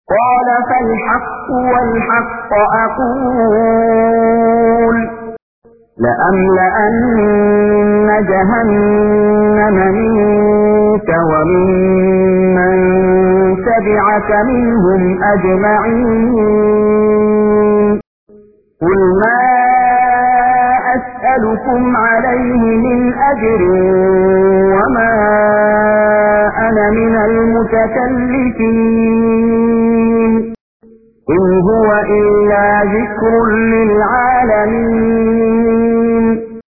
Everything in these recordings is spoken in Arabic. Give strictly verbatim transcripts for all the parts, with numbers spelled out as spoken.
قال فالحق والحق أقول لأملأن جهنم منك وممن تبعك منهم أجمعين قل ما أسألكم عليه من أجر وما أنا من المتكلفين إن هو إلا ذكر للعالمين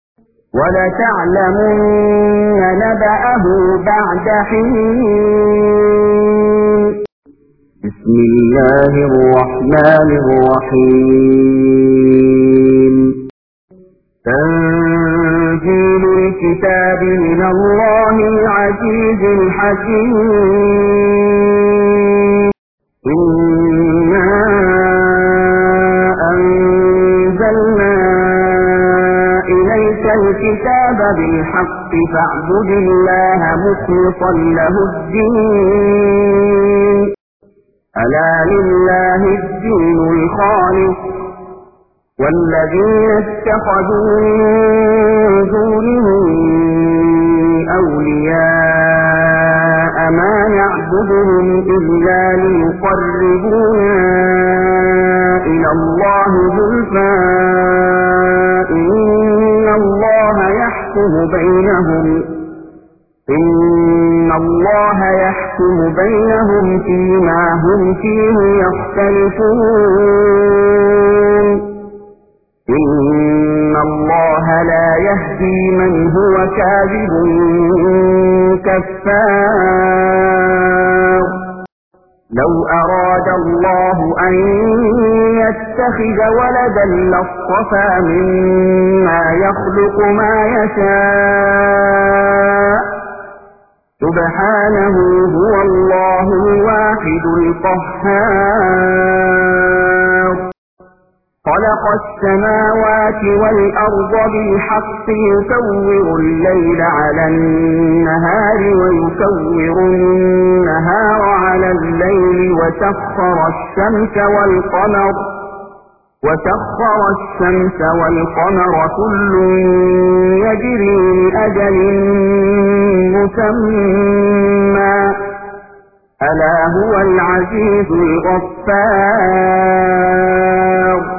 ولتعلمن نبأه بعد حين بسم الله الرحمن الرحيم تنزيل الكتاب من الله العزيز الحكيم إنا أنزلنا إليك الكتاب بالحق فاعبد الله مخلصا له الدين ألا لله الدين الخالص والذين اتخذوا من دونه أولياء ما نعبدهم إلا ليقربونا إلى الله زلفى إن الله يحكم بينهم إن الله يحكم بينهم فيما هم فيه يختلفون إن الله لا يهدي من هو كاذب كفار لو أراد الله أن يتخذ ولدا لاصطفى مما يخلق ما يشاء سبحانه هو الله الواحد القهار خلق السماوات والأرض بالحق يسوّر الليل على النهار ويسوّر النهار على الليل وسخر الشمس والقمر وسخر الشمس والقمر كل يجري لأجل مسمى ألا هو العزيز الغفار